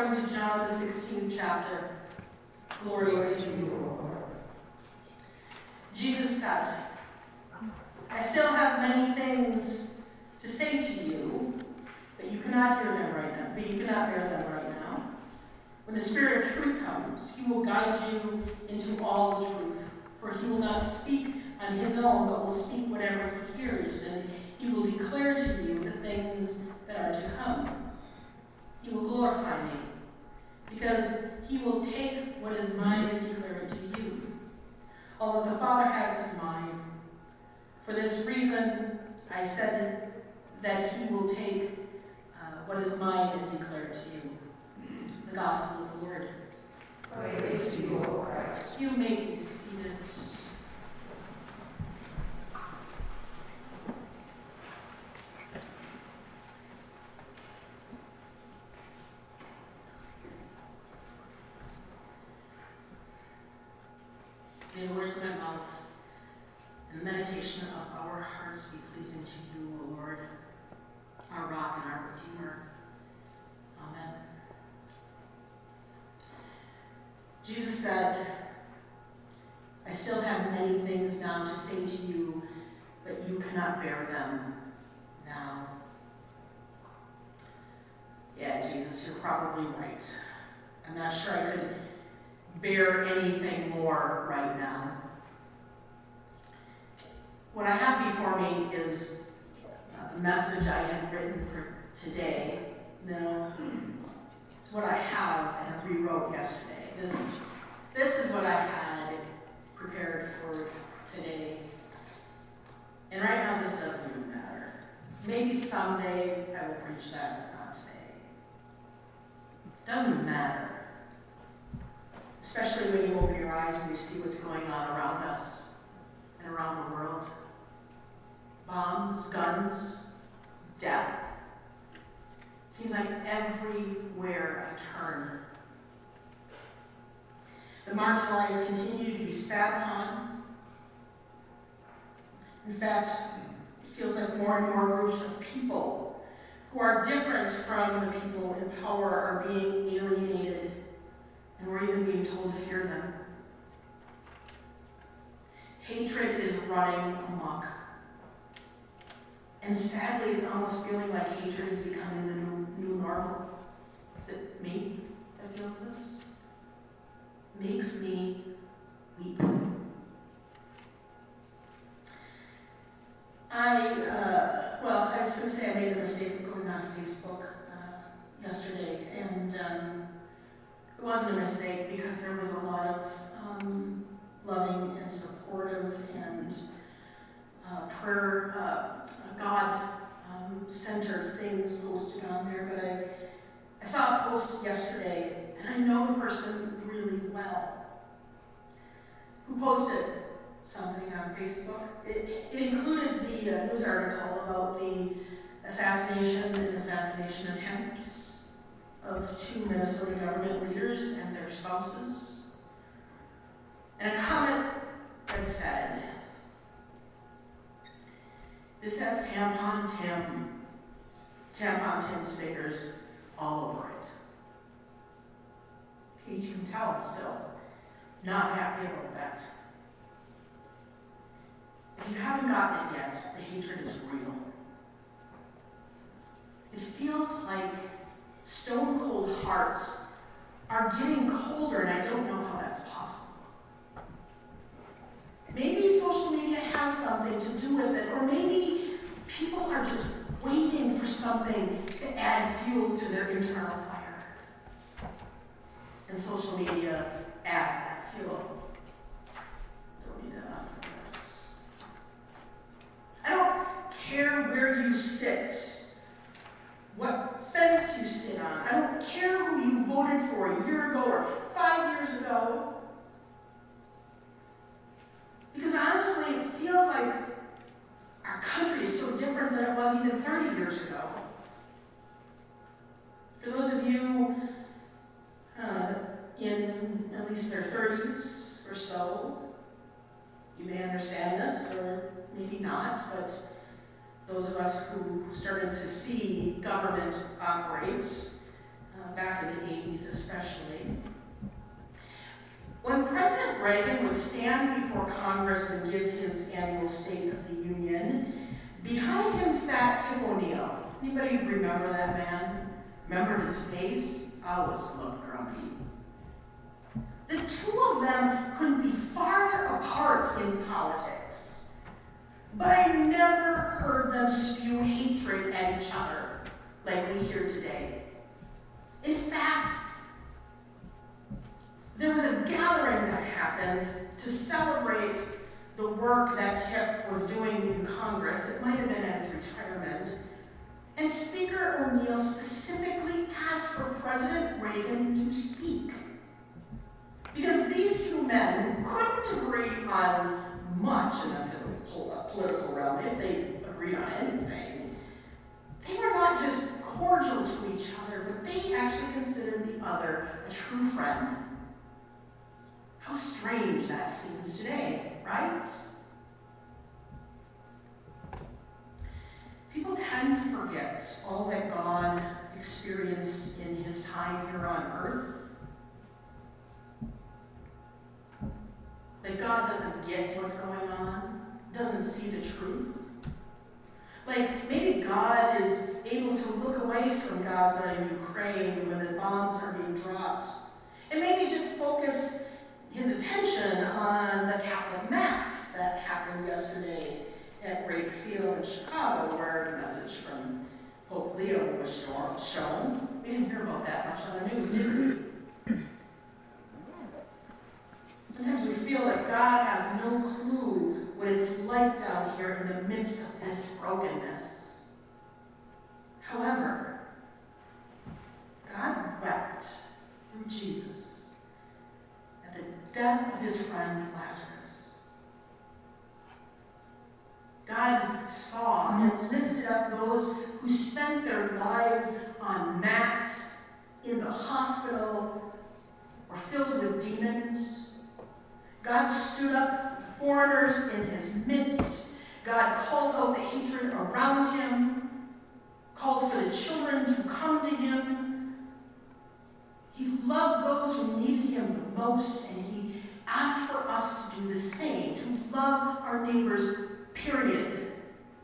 according to John, the 16th chapter. Glory to you, O Lord. Jesus said, I still have many things to say to you, but you cannot hear them right now. But you cannot bear them right now. When the Spirit of truth comes, he will guide you into all the truth. For he will not speak on his own, but will speak whatever he hears, and he will declare to you the things that are to come. He will glorify me, because he will take what is mine and declare it to you. All that the Father has is mine. For this reason, I said that he will take what is mine and declare it to you. The Gospel of the Lord. Praise to you, O Christ. You may be seated. May the words of my mouth and the meditation of our hearts be pleasing to you, O Lord, our rock and our Redeemer. Amen. Jesus said, I still have many things now to say to you, but you cannot bear them now. Yeah, Jesus, you're probably right. I'm not sure I could bear anything more right now. What I have before me is a message I had written for today. No, it's what I have and rewrote yesterday. This is what I had prepared for today. And right now this doesn't even matter. Maybe someday I will preach that, but not today. It doesn't matter. Especially when you open your eyes and you see what's going on around us and around the world. Bombs, guns, death. It seems like everywhere I turn. The marginalized continue to be spat upon. In fact, it feels like more and more groups of people who are different from the people in power are being alienated, and we're even being told to fear them. Hatred is running amok. And sadly, it's almost feeling like hatred is becoming the new normal. Is it me that feels this? Makes me weep. I was going to say I made the mistake of going on Facebook yesterday, and it wasn't a mistake because there was a lot of loving and supportive and prayer, God-centered things posted on there, but I saw a post yesterday, and I know the person really well, who posted something on Facebook. It included the news article about the assassination and assassination attempts of 2 Minnesota government leaders and their spouses. And a comment that said, this has Tampon Tim's fingers all over it. As you can tell, I'm still not happy about that. If you haven't gotten it yet, the hatred is real. It feels like stone cold hearts are getting colder, and I don't know how that's possible. Maybe social media has something to do with it, or maybe people are just waiting for something to add fuel to their internal fire. And social media adds that fuel. Don't need that enough for this. I don't care where you sit, what fence you sit on. I don't care who you voted for a year ago or 5 years ago. Because honestly, it feels like our country is so different than it was even 30 years ago. For those of you in at least their 30s or so, you may understand this, or maybe not, but those of us who started to see government operate back in the 80s 80s especially. When President Reagan would stand before Congress and give his annual State of the Union, behind him sat Tip O'Neill. Anybody remember that man? Remember his face? Always looked grumpy. The two of them couldn't be farther apart in politics, but I never heard them spew hatred at each other like we hear today. In fact, there was a gathering that happened to celebrate the work that Tip was doing in Congress. It might have been at his retirement. And Speaker O'Neill specifically asked for President Reagan to speak. Because these two men, who couldn't agree on much in the political realm, if they agreed on anything, they were not just cordial to each other, but they actually considered the other a true friend. How strange that seems today, right? People tend to forget all that God experienced in his time here on earth. That God doesn't get what's going on, doesn't see the truth. Like, maybe God is able to look away from Gaza and Ukraine when the bombs are being dropped, and maybe just focus his attention on the Catholic Mass that happened yesterday at Rake Field in Chicago, where the message from Pope Leo was shown. We didn't hear about that much on the news, did we? Sometimes we feel that God has no clue what it's like down here in the midst of this brokenness. However, God wept through Jesus at the death of his friend Lazarus. God saw and lifted up those who spent their lives on mats, in the hospital, or filled with demons. God stood up for the foreigners in his midst. God called out the hatred around him, called for the children to come to him. He loved those who needed him the most, and he asked for us to do the same, to love our neighbors, period.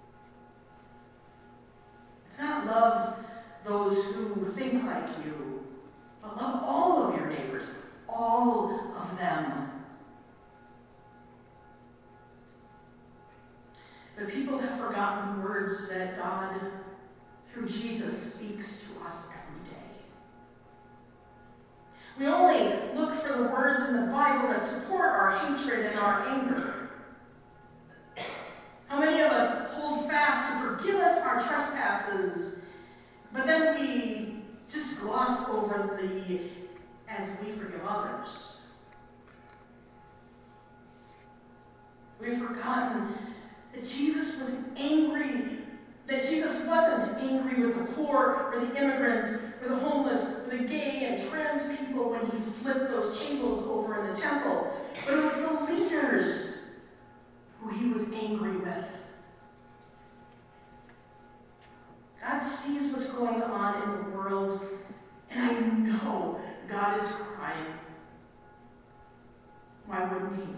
It's not love those who think like you, but love all of your neighbors, all of them. But people have forgotten the words that God, through Jesus, speaks to us every day. We only look for the words in the Bible that support our hatred and our anger. How many of us hold fast to forgive us our trespasses, but then we just gloss over the as we forgive others? We've forgotten that Jesus was angry, that Jesus wasn't angry with the poor or the immigrants or the homeless or the gay and trans people when he flipped those tables over in the temple, but it was the leaders who he was angry with. God sees what's going on in the world, and I know God is crying. Why wouldn't he?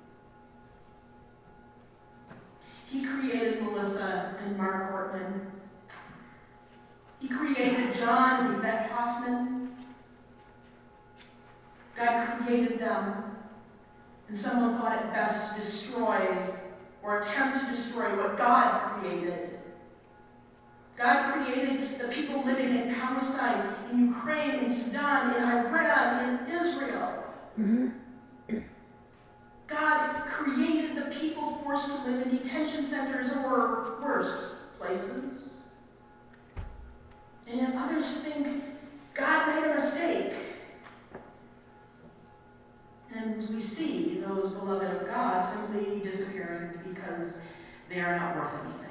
He created Melissa and Mark Ortman. He created John and Yvette Hoffman. God created them, and someone thought it best to destroy or attempt to destroy what God created. God created the people living in Palestine, in Ukraine, in Sudan, in Iran, in Israel. God created the people forced to live in detention centers or worse places. And yet others think God made a mistake. And we see those beloved of God simply disappearing because they are not worth anything.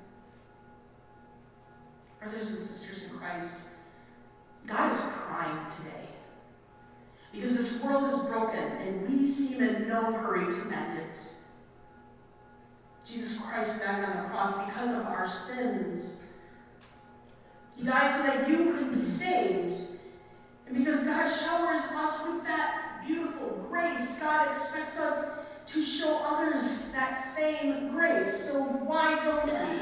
Brothers and sisters in Christ, God is crying today. Because this world is broken, and we seem in no hurry to mend it. Jesus Christ died on the cross because of our sins. He died so that you could be saved. And because God to show others that same grace. So why don't we?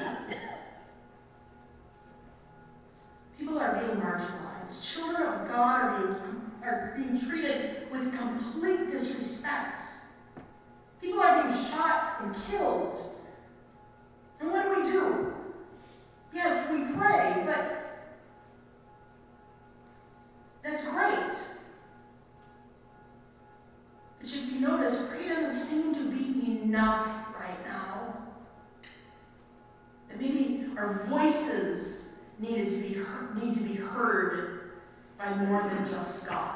People are being marginalized. Children of God are being treated with complete disrespect. People are being shot and killed. And what do? Yes, we pray, but that's great. But if you notice, prayer doesn't seem to be enough right now. And maybe our voices need to be heard by more than just God.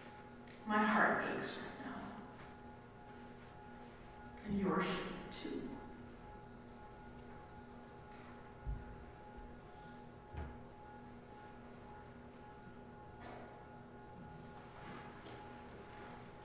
My heart aches right now. And yours should too.